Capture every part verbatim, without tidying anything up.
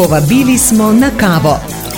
Povabili smo na kavo.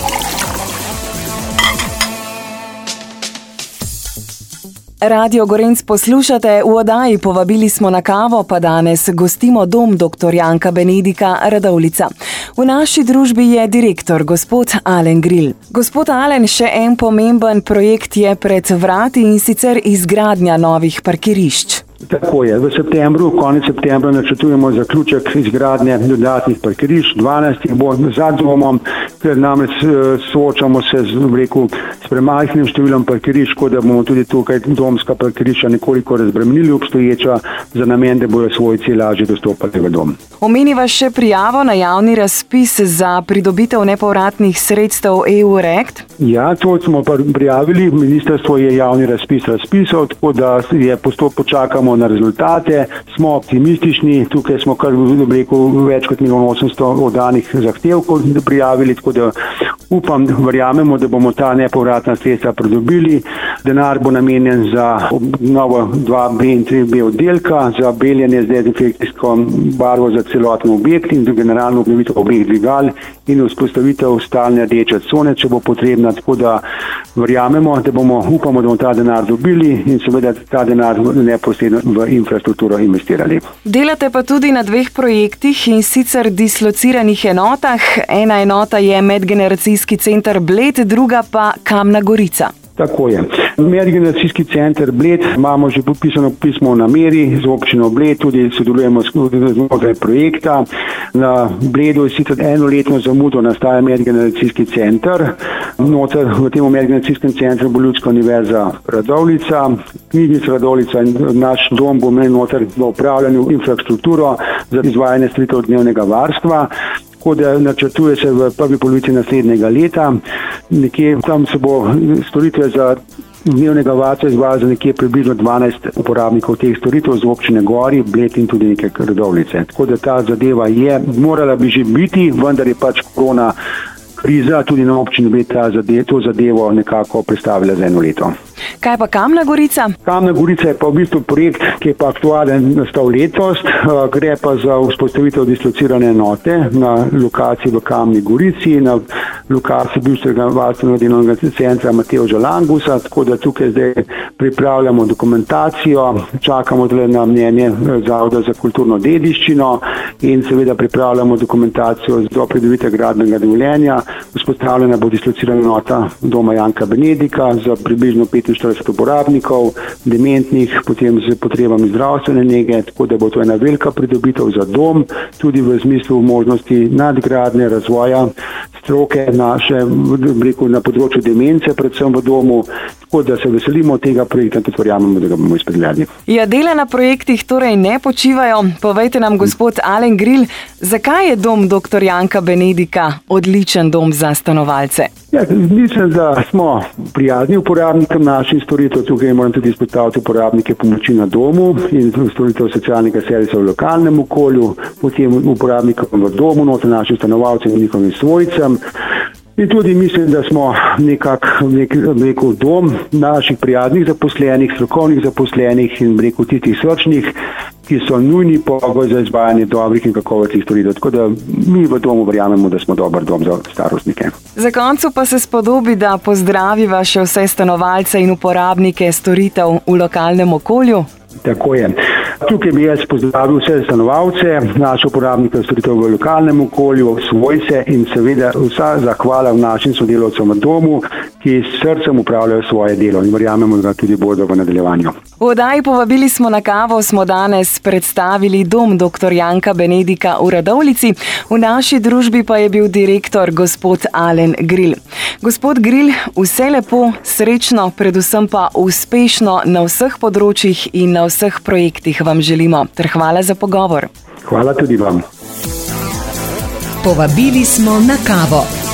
Radio Gorenc poslušate, v oddaji Povabili smo na kavo, pa danes gostimo dom doktor Janka Benedika Radovljica. V naši družbi je direktor, gospod Alen Gril. Gospod Alen, še en pomemben projekt je pred vrati, in sicer izgradnja novih parkirišč. Tako je. V septembru, konec septembra načrtujemo zaključek izgradnje dodatnih parkirišč, dvanajst bo za domom, ker namreč soočamo se z, rekel, s premajhnim številom parkirišč, tako da bomo tudi tukaj domska parkirišča nekoliko razbremenili obstoječa za namen, da bojo svojci lažje dostopali v dom. Omeniva še prijavo na javni razpis za pridobitev nepovratnih sredstev E U React? Ja, to smo prijavili. Ministrstvo je javni razpis razpisal, tako da je postop počakamo na rezultate, smo optimistični, tukaj smo kar rekel, več kot milijon osemsto oddanih zahtevkov prijavili, tako da upam, verjamemo, da bomo ta nepovratna sredstva pridobili. Denar bo namenjen za novo dva B in tri B oddelka, za beljenje z dezinfekcijsko barvo za celoten objekt in za generalno obnovitev obeh dvigal in vzpostavitev stalne rdeče cone, če bo potrebna, tako da verjamemo, da bomo, upamo, da bomo ta denar dobili in seveda ta denar neposredno v infrastrukturo investirali. Delate pa tudi na dveh projektih, in sicer dislociranih enotah. Ena enota je medgeneracijski center Bled, druga pa Kamna Gorica. Tako je. Medgeneracijski center Bled imamo že podpisano pismo o nameri z občino Bled, tudi sodelujemo znotraj projekta. Na Bledu je sicer enoletno zamudo nastaja medgeneracijski center. Noter v tem medgeneracijskem centru bo Ljudska univerza Radovljica, knjižnica Radovljica in naš dom bo imel noter v upravljanju infrastrukturo za izvajanje storitev dnevnega varstva. Tako da načrtuje se v prvi polovici naslednjega leta. Nekje tam se bo storitve za dnevnega varstva izvajalo za nekje približno dvanajst uporabnikov teh storitev z občine Gori, Bled in tudi neke Radovljice. Tako da ta zadeva je, morala bi že biti, vendar je pač korona kriza tudi na občini Bled to zadevo nekako predstavila za eno leto. Kaj pa Kamna Gorica? Kamna Gorica je pa v bistvu projekt, ki je pa aktualen nastal letos. Gre pa za vzpostavitev dislocirane enote na lokaciji v Kamni Gorici, na lokaciji bivšega varstvenega delovnega centra Matevža Langusa, tako da tukaj zdaj pripravljamo dokumentacijo, čakamo na mnenje Zavoda za kulturno dediščino in seveda pripravljamo dokumentacijo do pridobitve gradbenega dovoljenja. Vzpostavljena bo dislocirana enota doma Janka Benedika za približno petinštirideset uporabnikov, dementnih, potem z potrebami zdravstvene nege, tako da bo to ena velika pridobitev za dom, tudi v smislu možnosti nadgradnje, razvoja stroke naše, rekel, na področju demence, predvsem v domu, tako da se veselimo tega projekta, tudi verjamemo, da ga bomo izpeljali. Ja, dela na projektih torej ne počivajo. Povejte nam, gospod Alen Gril, zakaj je dom doktor Janka Benedika odličen dom za stanovalce? Ja, mislim, da smo prijazni uporabnikom naših storitev. Tukaj moram tudi izpostaviti uporabnike pomoči na domu in storitev socialnega servisa v lokalnem okolju, potem uporabnikom v domu, noter našim stanovalcem in njihovim svojcem. In tudi mislim, da smo nekak, nek, rekel, dom naših prijaznih zaposlenih, strokovnih zaposlenih in rekel, tistih srčnih, ki so nujni pogoj za izvajanje dobrih in kakovostnih storitev. Tako da mi v domu verjamemo, da smo dober dom za starostnike. Za koncu pa se spodobi, da pozdraviva še vse stanovalce in uporabnike storitev v lokalnem okolju. Tako je. Tukaj bi jaz pozdravil vse stanovalce, naše uporabnike storitev v lokalnem okolju, svojce in seveda vsa zahvala našim sodelavcem v domu, ki s srcem upravljajo svoje delo in verjamemo, da tudi bodo v nadaljevanju. V oddaji Povabili smo na kavo smo danes predstavili dom doktor Janka Benedika v Radovljici. V naši družbi pa je bil direktor gospod Alen Gril. Gospod Gril, vse lepo, srečno, predvsem pa uspešno na vseh področjih in na vseh projektih vam želimo. Ter hvala za pogovor. Hvala tudi vam. Povabili smo na kavo.